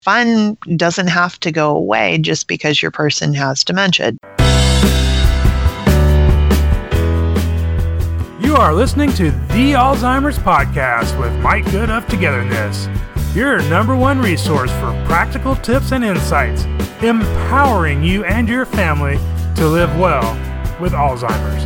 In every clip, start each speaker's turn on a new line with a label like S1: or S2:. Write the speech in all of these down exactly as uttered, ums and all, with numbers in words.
S1: fun doesn't have to go away just because your person has dementia.
S2: You are listening to The Alzheimer's Podcast with Mike Good of Togetherness, your number one resource for practical tips and insights, empowering you and your family to live well with Alzheimer's.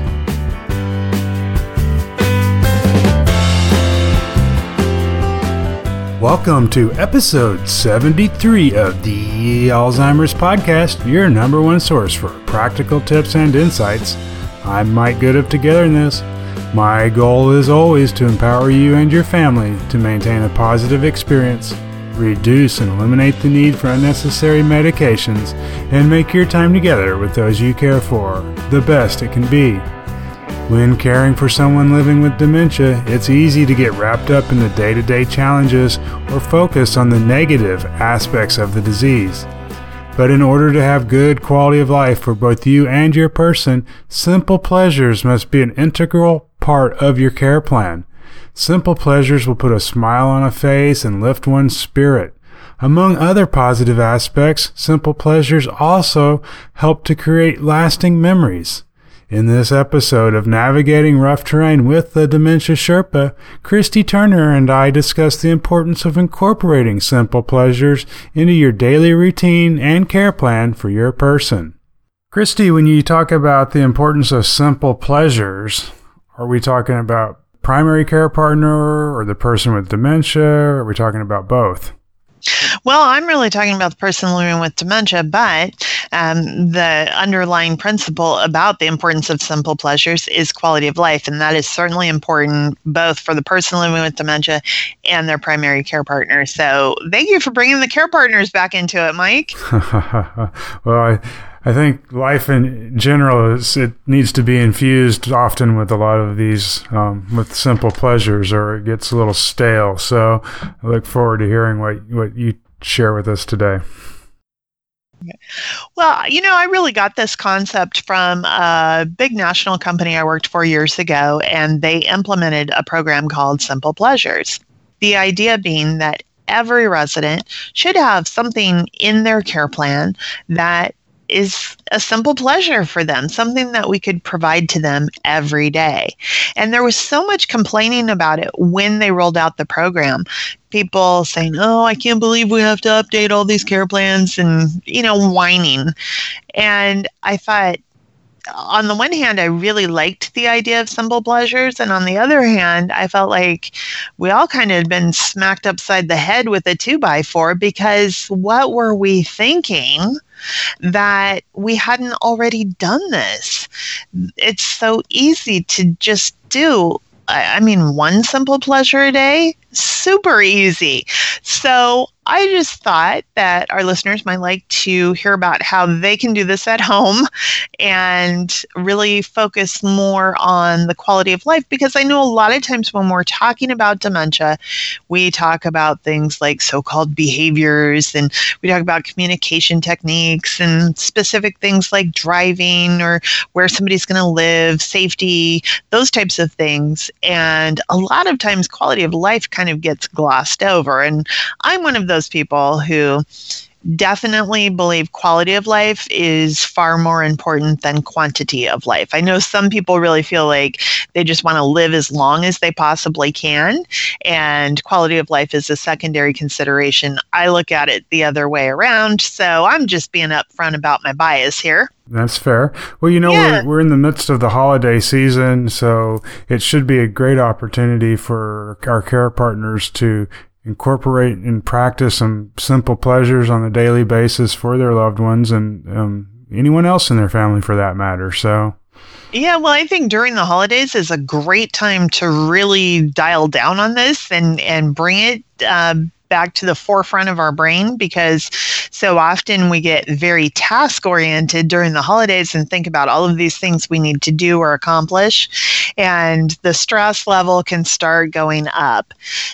S2: Welcome to episode seventy-three of The Alzheimer's Podcast, your number one source for practical tips and insights. I'm Mike Good of Togetherness. My goal is always to empower you and your family to maintain a positive experience, reduce and eliminate the need for unnecessary medications, and make your time together with those you care for the best it can be. When caring for someone living with dementia, it's easy to get wrapped up in the day-to-day challenges or focus on the negative aspects of the disease. But in order to have good quality of life for both you and your person, simple pleasures must be an integral part of your care plan. Simple pleasures will put a smile on a face and lift one's spirit. Among other positive aspects, simple pleasures also help to create lasting memories. In this episode of Navigating Rough Terrain with the Dementia Sherpa, Christy Turner and I discuss the importance of incorporating simple pleasures into your daily routine and care plan for your person. Christy, when you talk about the importance of simple pleasures, are we talking about primary care partner or the person with dementia? Or are we talking about both?
S1: Well, I'm really talking about the person living with dementia, but um, the underlying principle about the importance of simple pleasures is quality of life, and that is certainly important both for the person living with dementia and their primary care partner. So thank you for bringing the care partners back into it, Mike.
S2: Well, I... I think life in general is, it needs to be infused often with a lot of these, um, with simple pleasures, or it gets a little stale. So I look forward to hearing what, what you share with us today.
S1: Well, you know, I really got this concept from a big national company I worked for years ago, and they implemented a program called Simple Pleasures. The idea being that every resident should have something in their care plan that is a simple pleasure for them, something that we could provide to them every day. And there was so much complaining about it when they rolled out the program. People saying, oh, I can't believe we have to update all these care plans, and, you know, whining. And I thought, on the one hand, I really liked the idea of simple pleasures. And on the other hand, I felt like we all kind of had been smacked upside the head with a two by four, because what were we thinking that we hadn't already done this? It's so easy to just do. I mean, one simple pleasure a day, super easy. So I just thought that our listeners might like to hear about how they can do this at home and really focus more on the quality of life, because I know a lot of times when we're talking about dementia, we talk about things like so-called behaviors, and we talk about communication techniques and specific things like driving or where somebody's going to live, safety, those types of things. And a lot of times quality of life kind of gets glossed over. And I'm one of those those people who definitely believe quality of life is far more important than quantity of life. I know some people really feel like they just want to live as long as they possibly can, and quality of life is a secondary consideration. I look at it the other way around, so I'm just being upfront about my bias here.
S2: That's fair. Well, you know,
S1: yeah.
S2: we're, we're in the midst of the holiday season, so it should be a great opportunity for our care partners to incorporate and practice some simple pleasures on a daily basis for their loved ones, and um, anyone else in their family for that matter. So,
S1: yeah, well, I think during the holidays is a great time to really dial down on this and, and bring it uh, back to the forefront of our brain, because so often we get very task oriented during the holidays and think about all of these things we need to do or accomplish, and the stress level can start going up.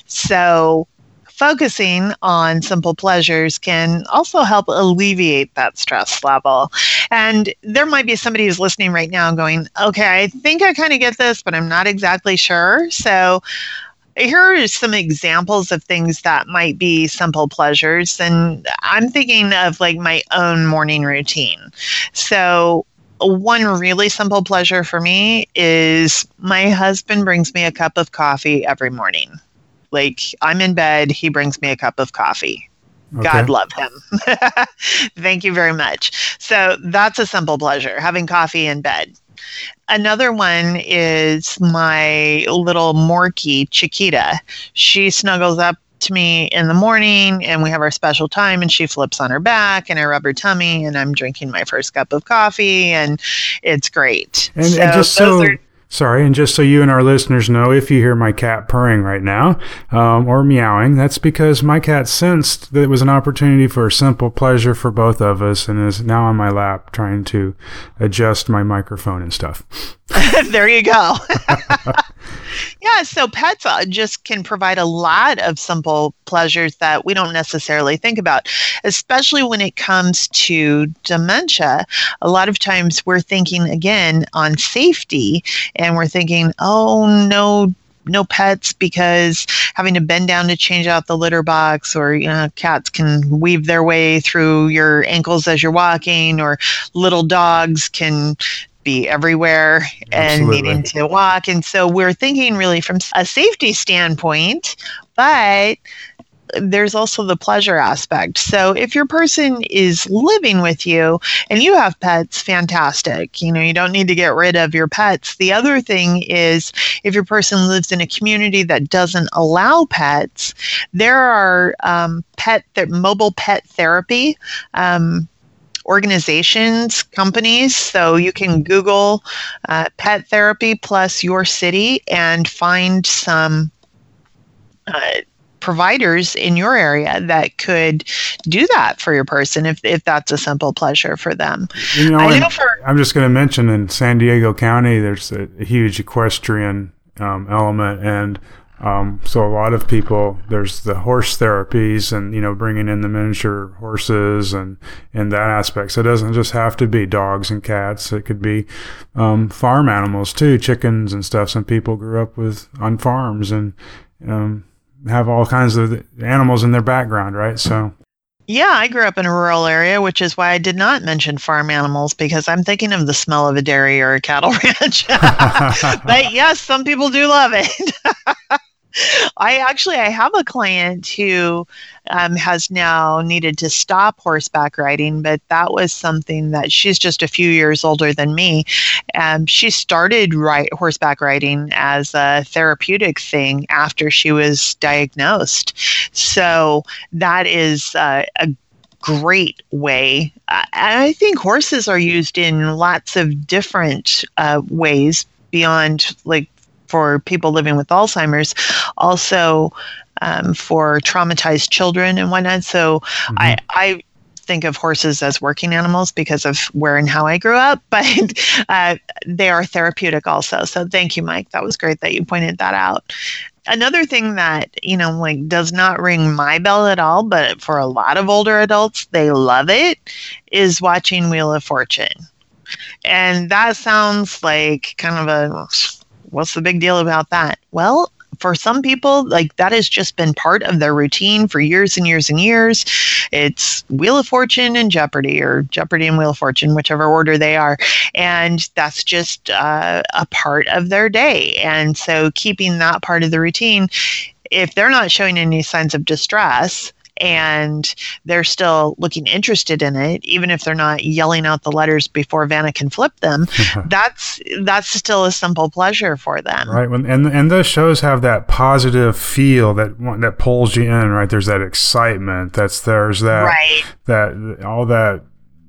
S1: So focusing on simple pleasures can also help alleviate that stress level. And there might be somebody who's listening right now going, okay, I think I kind of get this, but I'm not exactly sure. So here are some examples of things that might be simple pleasures. And I'm thinking of like my own morning routine. So one really simple pleasure for me is my husband brings me a cup of coffee every morning. Like I'm in bed, he brings me a cup of coffee. Okay. God love him. Thank you very much. So that's a simple pleasure, having coffee in bed. Another one is my little Morkie, Chiquita. She snuggles up to me in the morning and we have our special time and she flips on her back and I rub her tummy and I'm drinking my first cup of coffee and it's great.
S2: And, so and just so... Are, Sorry, and just so you and our listeners know, if you hear my cat purring right now, um, or meowing, that's because my cat sensed that it was an opportunity for a simple pleasure for both of us and is now on my lap trying to adjust my microphone and stuff.
S1: There you go. Yeah, so pets just can provide a lot of simple pleasures that we don't necessarily think about, especially when it comes to dementia. A lot of times we're thinking, again, on safety, and we're thinking, oh, no, no pets because having to bend down to change out the litter box, or, you know, cats can weave their way through your ankles as you're walking, or little dogs can be everywhere and
S2: Absolutely.
S1: Needing to walk. And so we're thinking really from a safety standpoint, but there's also the pleasure aspect. So if your person is living with you and you have pets, fantastic. You know, you don't need to get rid of your pets. The other thing is if your person lives in a community that doesn't allow pets, there are um, pet, th- mobile pet therapy um, organizations, companies. So you can Google uh, pet therapy plus your city and find some uh, providers in your area that could do that for your person if, if that's a simple pleasure for them.
S2: You know, I know for, I'm just going to mention in San Diego County, there's a, a huge equestrian um, element, and Um, so a lot of people, there's the horse therapies and, you know, bringing in the miniature horses and, and that aspect. So it doesn't just have to be dogs and cats. It could be, um, farm animals too, chickens and stuff. Some people grew up with, on farms and, um, have all kinds of animals in their background, right? So.
S1: Yeah, I grew up in a rural area, which is why I did not mention farm animals, because I'm thinking of the smell of a dairy or a cattle ranch. But yes, some people do love it. I actually, I have a client who um, has now needed to stop horseback riding, but that was something that she's just a few years older than me. Um, she started ride, horseback riding as a therapeutic thing after she was diagnosed. So that is uh, a great way. Uh, I think horses are used in lots of different uh, ways beyond like for people living with Alzheimer's, also um, for traumatized children and whatnot. So mm-hmm. I, I think of horses as working animals because of where and how I grew up, but uh, they are therapeutic also. So thank you, Mike. That was great that you pointed that out. Another thing that, you know, like does not ring my bell at all, but for a lot of older adults, they love it, is watching Wheel of Fortune. And that sounds like kind of a, what's the big deal about that? Well, for some people, like that has just been part of their routine for years and years and years. It's Wheel of Fortune and Jeopardy, or Jeopardy and Wheel of Fortune, whichever order they are. And that's just uh, a part of their day. And so keeping that part of the routine, if they're not showing any signs of distress, and they're still looking interested in it, even if they're not yelling out the letters before Vanna can flip them, that's that's still a simple pleasure for them.
S2: Right, and and those shows have that positive feel that that pulls you in. Right, there's that excitement. That's there's that
S1: right.
S2: that all that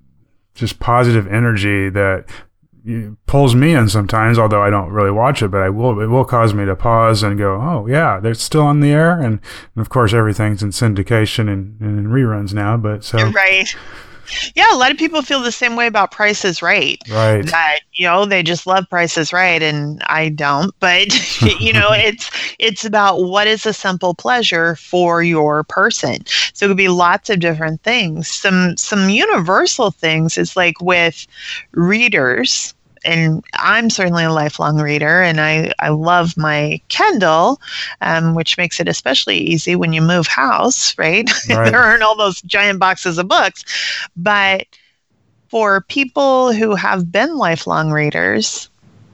S2: just positive energy that it pulls me in sometimes, although I don't really watch it, but I will, it will cause me to pause and go, oh yeah, they're still on the air. And, and of course everything's in syndication and, and in reruns now, but so.
S1: Right. Yeah. A lot of people feel the same way about Price is Right.
S2: Right.
S1: That, you know, they just love Price is Right, and I don't, but you know, it's, it's about what is a simple pleasure for your person. So it could be lots of different things. Some, some universal things is like with readers. and I'm certainly a lifelong reader, and I, I love my Kindle, um, which makes it especially easy when you move house, right?
S2: Right.
S1: There aren't all those giant boxes of books. But for people who have been lifelong readers,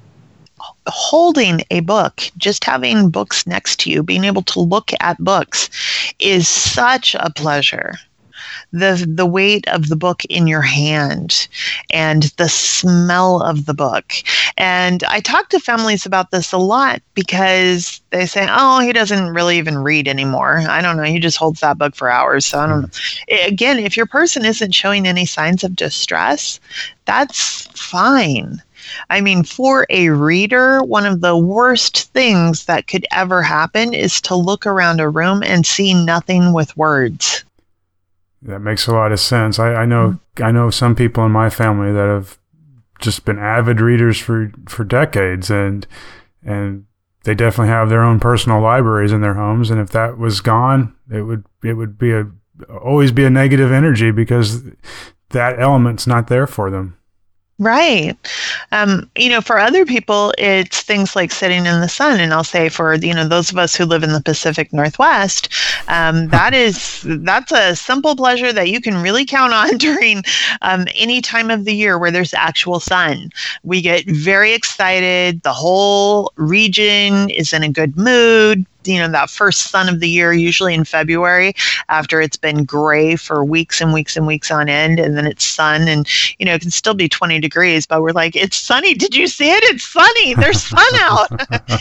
S1: holding a book, just having books next to you, being able to look at books is such a pleasure. The the weight of the book in your hand and the smell of the book. And I talk to families about this a lot because they say, oh, he doesn't really even read anymore. I don't know. He just holds that book for hours. So I don't know. Again, if your person isn't showing any signs of distress, that's fine. I mean, for a reader, one of the worst things that could ever happen is to look around a room and see nothing with words.
S2: That makes a lot of sense. I, I know mm-hmm. I know some people in my family that have just been avid readers for, for decades, and and they definitely have their own personal libraries in their homes. And if that was gone, it would it would be a always be a negative energy because that element's not there for them.
S1: Right. Um, you know, for other people, it's things like sitting in the sun. And I'll say for, you know, those of us who live in the Pacific Northwest, um, that is, that's a simple pleasure that you can really count on during um, any time of the year where there's actual sun. We get very excited. The whole region is in a good mood. You know, that first sun of the year, usually in February, after it's been gray for weeks and weeks and weeks on end, and then it's sun, and, you know, it can still be twenty degrees, but we're like, it's sunny. Did you see it? It's sunny. There's sun out.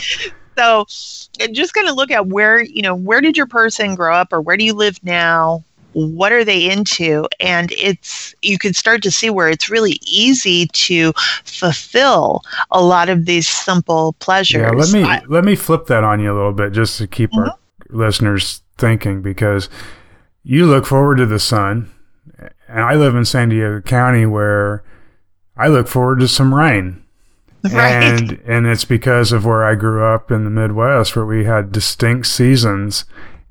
S1: So just going to look at where, you know, where did your person grow up, or where do you live now? What are they into? And it's, you can start to see where it's really easy to fulfill a lot of these simple pleasures.
S2: Yeah, let me
S1: I,
S2: let me flip that on you a little bit just to keep mm-hmm. our listeners thinking, because you look forward to the sun, and I live in San Diego County where I look forward to some rain. Right. And and it's because of where I grew up in the Midwest, where we had distinct seasons.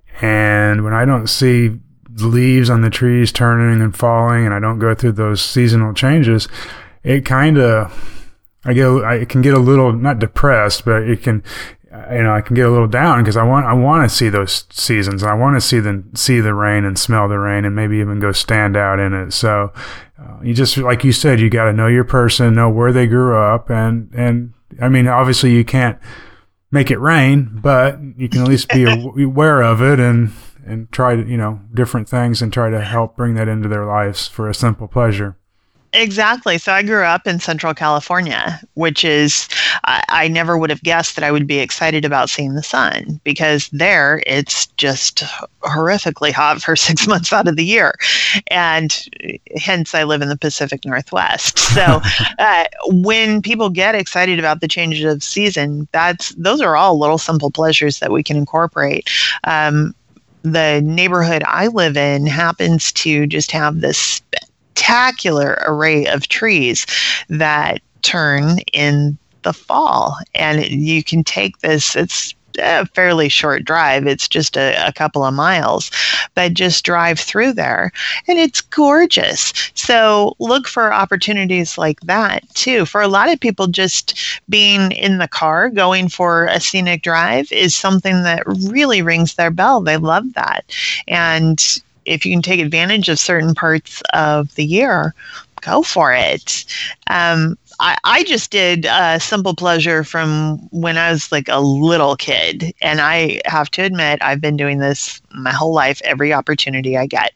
S2: And when I don't see leaves on the trees turning and falling, and I don't go through those seasonal changes, it kind of, I get, I can get a little, not depressed, but it can, you know, I can get a little down because I want, I want to see those seasons. I want to see the, see the rain and smell the rain and maybe even go stand out in it. So uh, you just, like you said, you got to know your person, know where they grew up. And, and I mean, obviously you can't make it rain, but you can at least be aware of it and, and try to, you know, different things and try to help bring that into their lives for a simple pleasure.
S1: Exactly. So I grew up in Central California, which is, I, I never would have guessed that I would be excited about seeing the sun, because there it's just horrifically hot for six months out of the year. And hence I live in the Pacific Northwest. So uh, when people get excited about the changes of season, that's, those are all little simple pleasures that we can incorporate. Um, the neighborhood I live in happens to just have this spectacular array of trees that turn in the fall. And you can take this, it's a fairly short drive. It's just a, a couple of miles, but just drive through there and it's gorgeous. So look for opportunities like that too. For a lot of people, just being in the car, going for a scenic drive is something that really rings their bell. They love that. And if you can take advantage of certain parts of the year, go for it. Um, I, I just did a simple pleasure from when I was like a little kid. And I have to admit, I've been doing this my whole life, every opportunity I get.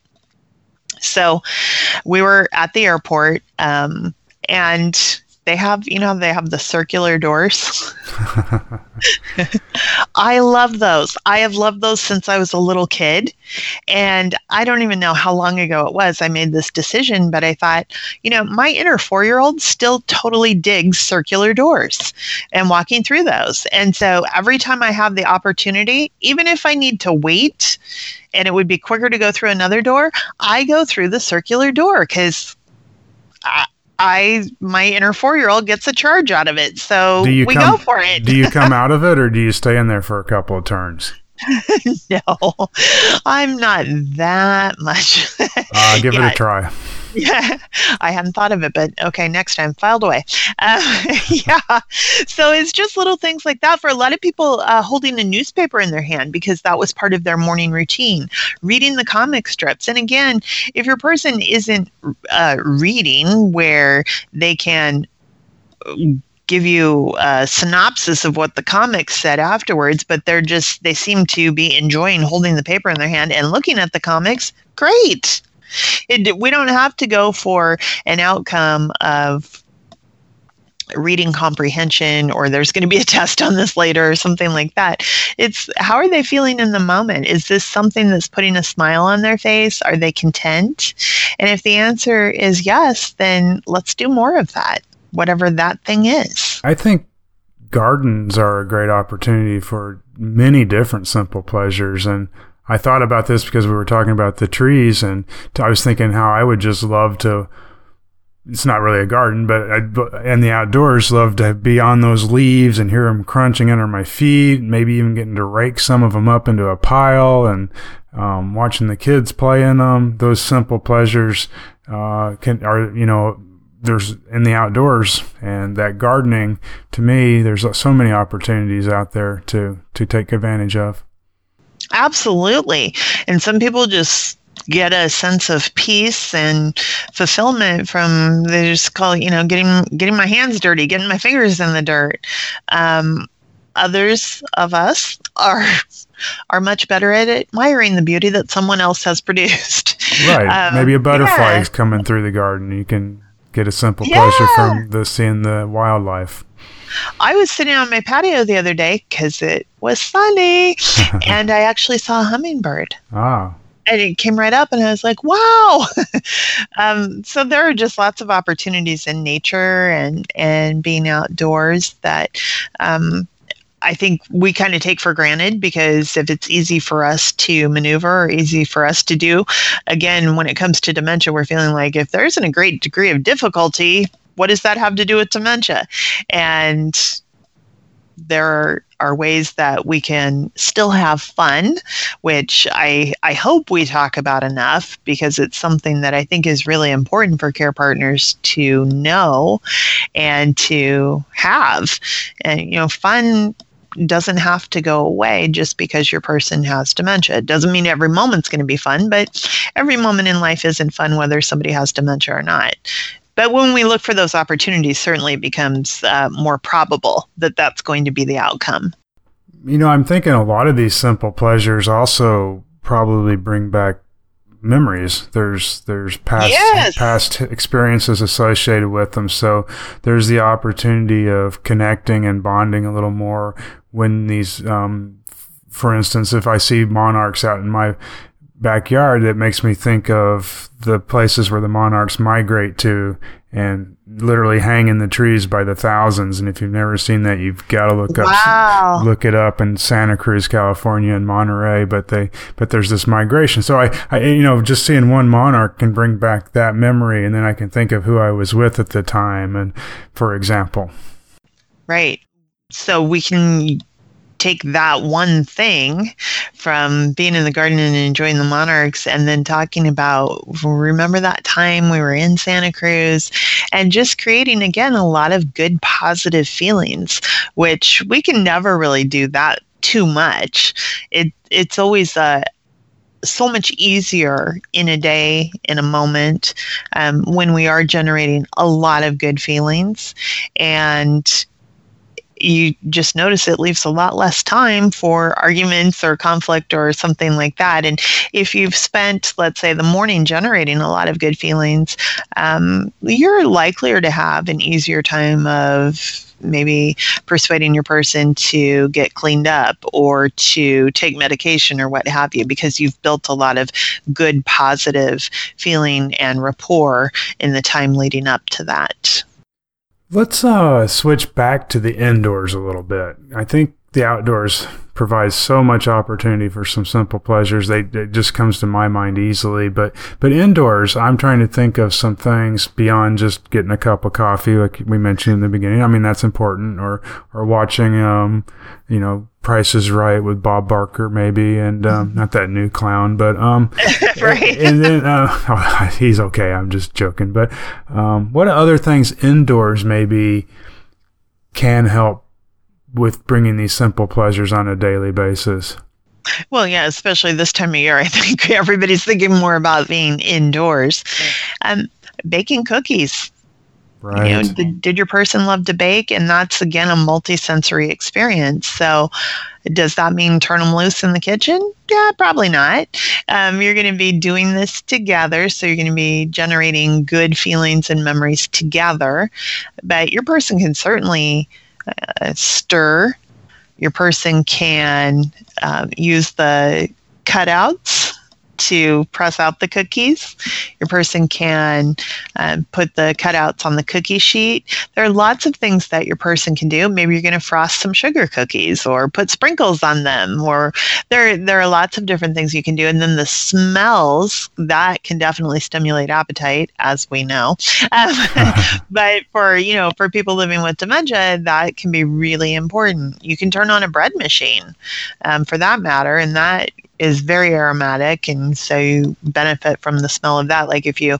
S1: So we were at the airport um, and they have, you know, they have the circular doors. I love those. I have loved those since I was a little kid. And I don't even know how long ago it was I made this decision, but I thought, you know, my inner four-year-old still totally digs circular doors and walking through those. And so every time I have the opportunity, even if I need to wait and it would be quicker to go through another door, I go through the circular door because I, I, my inner four-year-old gets a charge out of it. So we
S2: come,
S1: go for it.
S2: Do you come out of it, or do you stay in there for a couple of turns?
S1: No, I'm not that much.
S2: uh, give yeah. it a try.
S1: Yeah, I hadn't thought of it, but okay, next time, filed away. Uh, yeah, so it's just little things like that for a lot of people, uh, holding a newspaper in their hand because that was part of their morning routine, reading the comic strips. And again, if your person isn't uh, reading where they can give you a synopsis of what the comics said afterwards, but they're just, they seem to be enjoying holding the paper in their hand and looking at the comics, great. It, we don't have to go for an outcome of reading comprehension or there's going to be a test on this later or something like that. It's how are they feeling in the moment? Is this something that's putting a smile on their face? Are they content? And if the answer is yes, then let's do more of that, whatever that thing is.
S2: I think gardens are a great opportunity for many different simple pleasures. And I thought about this because we were talking about the trees, and I was thinking how I would just love to, it's not really a garden, but I, in the outdoors, love to be on those leaves and hear them crunching under my feet, maybe even getting to rake some of them up into a pile and um, watching the kids play in them. Those simple pleasures uh, can are, you know, there's in the outdoors, and that gardening, to me, there's so many opportunities out there to, to take advantage of.
S1: Absolutely. And some people just get a sense of peace and fulfillment from, they just call it, you know, getting getting my hands dirty, getting my fingers in the dirt. Um, others of us are are much better at admiring the beauty that someone else has produced.
S2: Right. Um, Maybe a butterfly
S1: yeah.
S2: is coming through the garden. You can get a simple
S1: yeah.
S2: pleasure from the seeing the wildlife.
S1: I was sitting on my patio the other day because it was sunny, and I actually saw a hummingbird.
S2: Ah.
S1: And it came right up, and I was like, wow. um, so there are just lots of opportunities in nature and, and being outdoors that um, I think we kind of take for granted, because if it's easy for us to maneuver or easy for us to do, again, when it comes to dementia, we're feeling like if there isn't a great degree of difficulty, what does that have to do with dementia? And there are, are ways that we can still have fun, which I, I hope we talk about enough, because it's something that I think is really important for care partners to know and to have. And, you know, fun doesn't have to go away just because your person has dementia. It doesn't mean every moment's going to be fun, but every moment in life isn't fun whether somebody has dementia or not. But when we look for those opportunities, certainly it becomes uh, more probable that that's going to be the outcome.
S2: You know, I'm thinking a lot of these simple pleasures also probably bring back memories. There's there's past
S1: yes.
S2: past experiences associated with them. So there's the opportunity of connecting and bonding a little more when these, um, for instance, if I see monarchs out in my backyard, it makes me think of the places where the monarchs migrate to and literally hang in the trees by the thousands. And if you've never seen that, you've got to look
S1: wow.
S2: up, look it up in Santa Cruz, California, and Monterey. But they, but there's this migration. So I, I, you know, just seeing one monarch can bring back that memory, and then I can think of who I was with at the time. And for example,
S1: right. So we can take that one thing from being in the garden and enjoying the monarchs, and then talking about, remember that time we were in Santa Cruz, and just creating, again, a lot of good, positive feelings, which we can never really do that too much. It It's always uh, so much easier in a day, in a moment, um, when we are generating a lot of good feelings. And you just notice it leaves a lot less time for arguments or conflict or something like that. And if you've spent, let's say, the morning generating a lot of good feelings, um, you're likelier to have an easier time of maybe persuading your person to get cleaned up or to take medication or what have you, because you've built a lot of good, positive feeling and rapport in the time leading up to that.
S2: Let's uh, switch back to the indoors a little bit. I think the outdoors provides so much opportunity for some simple pleasures. They, it just comes to my mind easily. But, but indoors, I'm trying to think of some things beyond just getting a cup of coffee, like we mentioned in the beginning. I mean, that's important. Or, or watching, um, you know, Price is Right with Bob Barker, maybe, and um, not that new clown, but um,
S1: right.
S2: And then uh, oh, he's okay. I'm just joking. But um, what other things indoors maybe can help with bringing these simple pleasures on a daily basis?
S1: Well, yeah, especially this time of year, I think everybody's thinking more about being indoors. Um, baking cookies.
S2: Right.
S1: You know, did, did your person love to bake? And that's, again, a multi-sensory experience. So does that mean turn them loose in the kitchen? Yeah, probably not. Um, you're going to be doing this together. So you're going to be generating good feelings and memories together. But your person can certainly uh, stir. Your person can uh, use the cutouts to press out the cookies. Your person can um, put the cutouts on the cookie sheet. There are lots of things that your person can do. Maybe you're going to frost some sugar cookies or put sprinkles on them, or there, there are lots of different things you can do. And then the smells, that can definitely stimulate appetite, as we know. Um, but for, you know, for people living with dementia, that can be really important. You can turn on a bread machine, um, for that matter, and that is very aromatic, and so you benefit from the smell of that. Like if you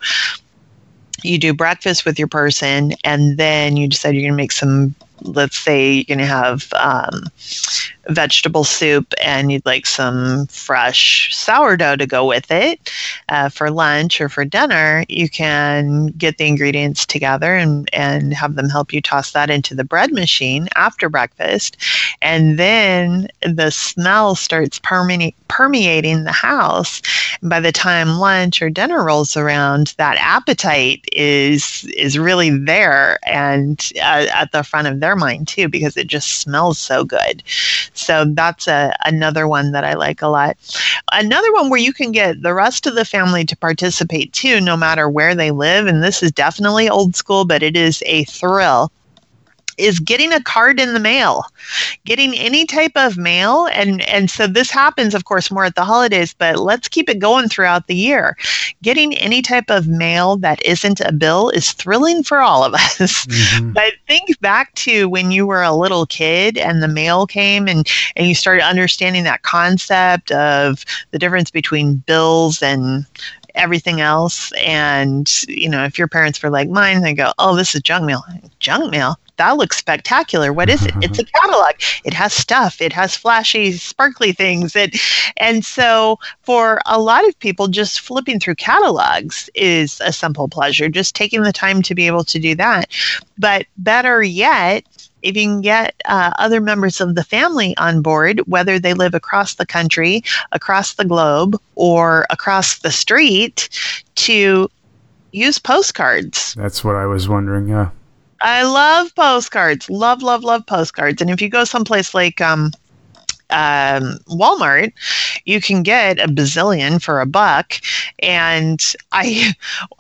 S1: you do breakfast with your person and then you decide you're going to make some, let's say you're going to have um, vegetable soup and you'd like some fresh sourdough to go with it uh, for lunch or for dinner, you can get the ingredients together and, and have them help you toss that into the bread machine after breakfast. And then the smell starts perme- permeating the house. And by the time lunch or dinner rolls around, that appetite is is really there and uh, at the front of their mind too, because it just smells so good. So that's a, another one that I like a lot. Another one where you can get the rest of the family to participate too, no matter where they live, and this is definitely old school, but it is a thrill, is getting a card in the mail, getting any type of mail. And, and so this happens, of course, more at the holidays, but let's keep it going throughout the year. Getting any type of mail that isn't a bill is thrilling for all of us. Mm-hmm. But think back to when you were a little kid and the mail came and, and you started understanding that concept of the difference between bills and everything else. And, you know, if your parents were like mine, they go, oh, this is junk mail. Junk mail? That looks spectacular. What is it? It's a catalog. It has stuff. It has flashy, sparkly things. It, and so for a lot of people, just flipping through catalogs is a simple pleasure, just taking the time to be able to do that. But better yet, if you can get uh, other members of the family on board, whether they live across the country, across the globe, or across the street, to use postcards.
S2: That's what I was wondering, yeah.
S1: I love postcards. Love, love, love postcards. And if you go someplace like um, um, Walmart, you can get a bazillion for a buck. And I,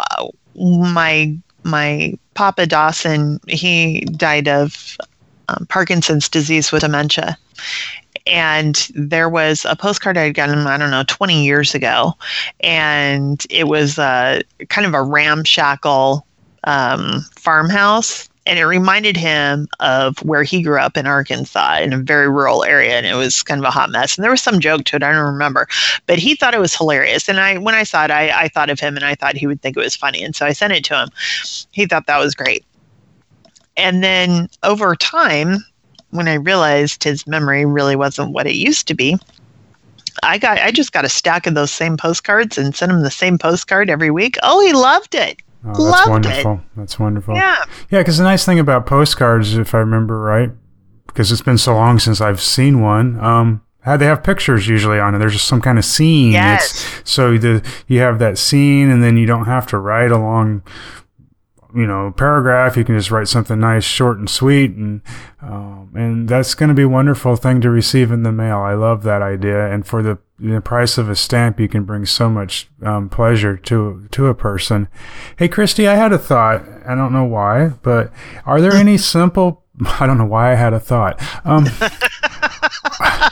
S1: my my Papa Dawson, he died of um, Parkinson's disease with dementia. And there was a postcard I had gotten, I don't know, twenty years ago. And it was a, kind of a ramshackle um, farmhouse. And it reminded him of where he grew up in Arkansas in a very rural area. And it was kind of a hot mess. And there was some joke to it. I don't remember. But he thought it was hilarious. And I, when I saw it, I, I thought of him and I thought he would think it was funny. And so I sent it to him. He thought that was great. And then over time, when I realized his memory really wasn't what it used to be, I got I just got a stack of those same postcards and sent him the same postcard every week. Oh, he loved it.
S2: Oh, that's
S1: Loved
S2: wonderful.
S1: It.
S2: That's wonderful.
S1: Yeah.
S2: Yeah, because the nice thing about postcards, if I remember right, because it's been so long since I've seen one, um, how they have pictures usually on it. There's just some kind of scene.
S1: Yes.
S2: It's, so the, you have that scene, and then you don't have to write a long, you know, paragraph. You can just write something nice, short and sweet, and um, and that's going to be a wonderful thing to receive in the mail. I love that idea, and for the the price of a stamp, you can bring so much um, pleasure to to a person. Hey, Christy, I had a thought. I don't know why, but are there any simple? I don't know why I had a thought. Um,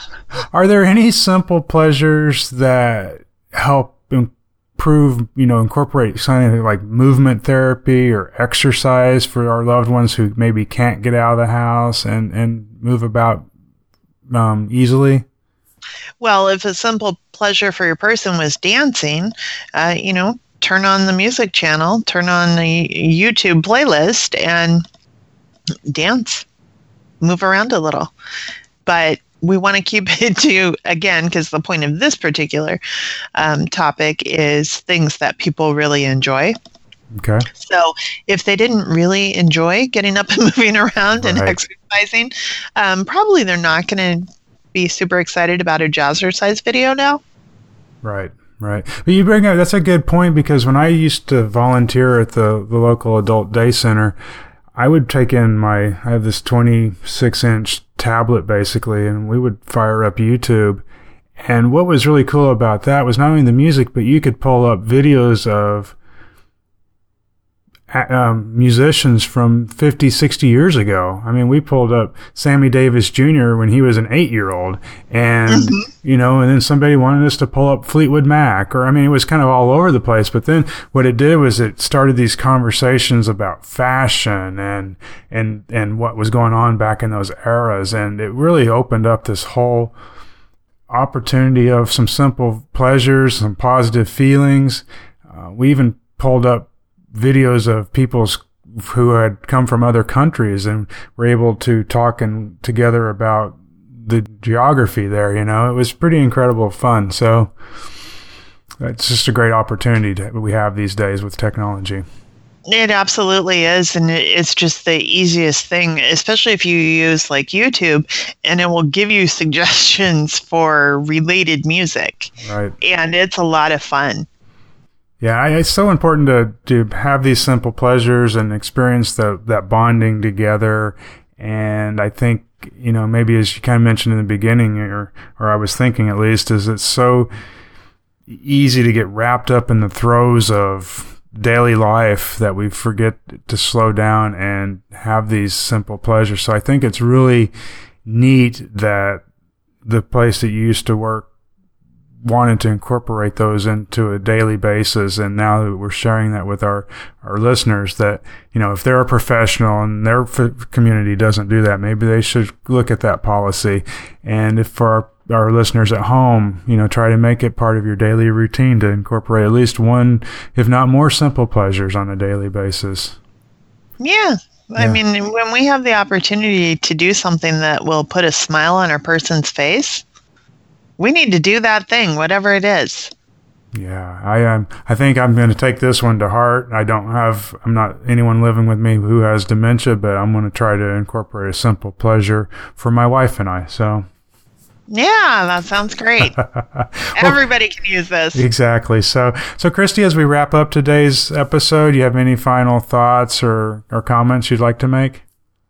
S2: Are there any simple pleasures that help improve, you know, incorporate something like movement therapy or exercise for our loved ones who maybe can't get out of the house and, and move about um, easily?
S1: Well, if a simple pleasure for your person was dancing, uh, you know, turn on the music channel, turn on the YouTube playlist and dance, move around a little. But we want to keep it to, again, because the point of this particular um, topic is things that people really enjoy.
S2: Okay.
S1: So if they didn't really enjoy getting up and moving around and
S2: Right.
S1: exercising, um, probably they're not going to be super excited about a jazzercise video now.
S2: Right, right. But you bring up, that's a good point, because when I used to volunteer at the, the local adult day center, I would take in my, I have this twenty-six inch tablet basically, and we would fire up YouTube. And what was really cool about that was not only the music, but you could pull up videos of um, musicians from fifty, sixty years ago. I mean, we pulled up Sammy Davis Junior when he was an eight-year-old, and, mm-hmm. you know, and then somebody wanted us to pull up Fleetwood Mac, or, I mean, it was kind of all over the place. But then what it did was it started these conversations about fashion and, and, and what was going on back in those eras. And it really opened up this whole opportunity of some simple pleasures, some positive feelings. Uh, we even pulled up videos of people who had come from other countries and were able to talk and together about the geography there. You know, it was pretty incredible fun. So it's just a great opportunity that we have these days with technology.
S1: It absolutely is. And it's just the easiest thing, especially if you use like YouTube, and it will give you suggestions for related music.
S2: Right.
S1: And it's a lot of fun.
S2: Yeah, it's so important to, to have these simple pleasures and experience the, that bonding together. And I think, you know, maybe as you kind of mentioned in the beginning, or, or I was thinking at least, is it's so easy to get wrapped up in the throes of daily life that we forget to slow down and have these simple pleasures. So I think it's really neat that the place that you used to work wanted to incorporate those into a daily basis. And now that we're sharing that with our, our listeners, that, you know, if they're a professional and their f- community doesn't do that, maybe they should look at that policy. And if for our, our listeners at home, you know, try to make it part of your daily routine to incorporate at least one, if not more, simple pleasures on a daily basis.
S1: Yeah. I yeah. mean, when we have the opportunity to do something that will put a smile on a person's face, we need to do that thing, whatever it is.
S2: Yeah, I um, I think I'm going to take this one to heart. I don't have, I'm not anyone living with me who has dementia, but I'm going to try to incorporate a simple pleasure for my wife and I. So,
S1: yeah, that sounds great. well, everybody can use this.
S2: Exactly. So, so Christy, as we wrap up today's episode, do you have any final thoughts or, or comments you'd like to make?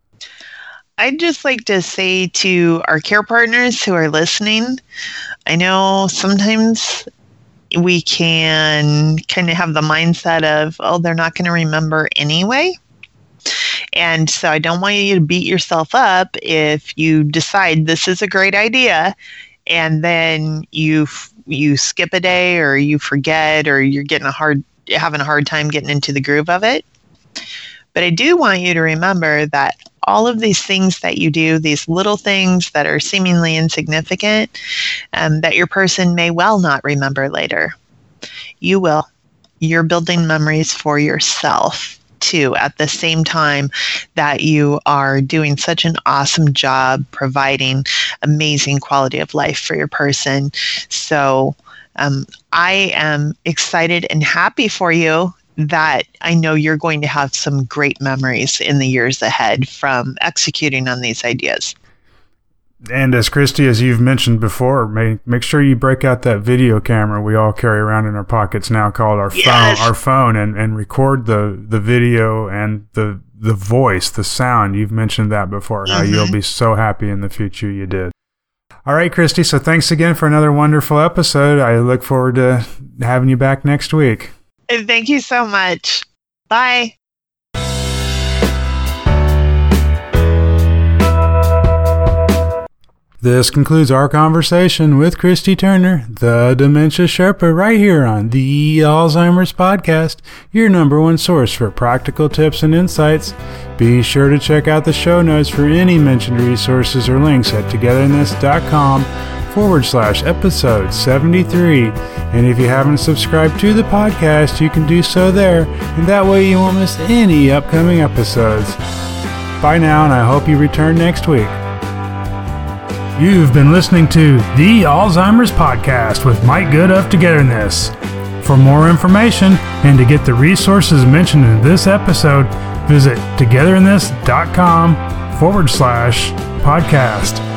S1: I'd just like to say to our care partners who are listening, I know sometimes we can kind of have the mindset of, oh, they're not going to remember anyway. And so I don't want you to beat yourself up if you decide this is a great idea and then you you skip a day or you forget or you're getting a hard having a hard time getting into the groove of it. But I do want you to remember that all of these things that you do, these little things that are seemingly insignificant, um, that your person may well not remember later. You will. You're building memories for yourself, too, at the same time that you are doing such an awesome job providing amazing quality of life for your person. So um, I am excited and happy for you that I know you're going to have some great memories in the years ahead from executing on these ideas.
S2: And as Christy, as you've mentioned before, make, make sure you break out that video camera we all carry around in our pockets now called our
S1: yes.
S2: phone, our phone and, and record the, the video and the, the voice, the sound. You've mentioned that before, mm-hmm. how you'll be so happy in the future you did. All right, Christy. So thanks again for another wonderful episode. I look forward to having you back next week.
S1: Thank you so much. Bye.
S2: This concludes our conversation with Christy Turner, the Dementia Sherpa, right here on the Alzheimer's Podcast, your number one source for practical tips and insights. Be sure to check out the show notes for any mentioned resources or links at togetherness.com forward slash episode 73. And if you haven't subscribed to the podcast, you can do so there, and that way you won't miss any upcoming episodes. Bye now, and I hope you return next week. You've been listening to the Alzheimer's Podcast with Mike Good of Togetherness. For more information and to get the resources mentioned in this episode, visit togetherness.com forward slash podcast.